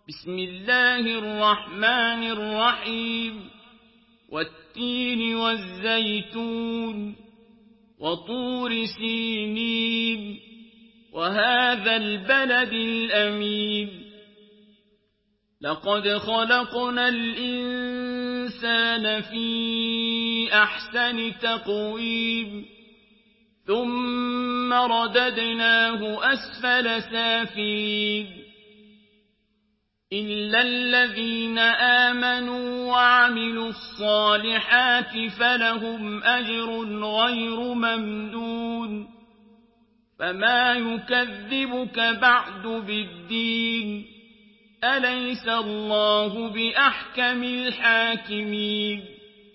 بسم الله الرحمن الرحيم والتين والزيتون وطور سينين وهذا البلد الأمين لقد خلقنا الإنسان في أحسن تقويم ثم رددناه أسفل سافلين إلا الذين آمنوا وعملوا الصالحات فلهم أجر غير ممنون فما يكذبك بعد بالدين أليس الله بأحكم الحاكمين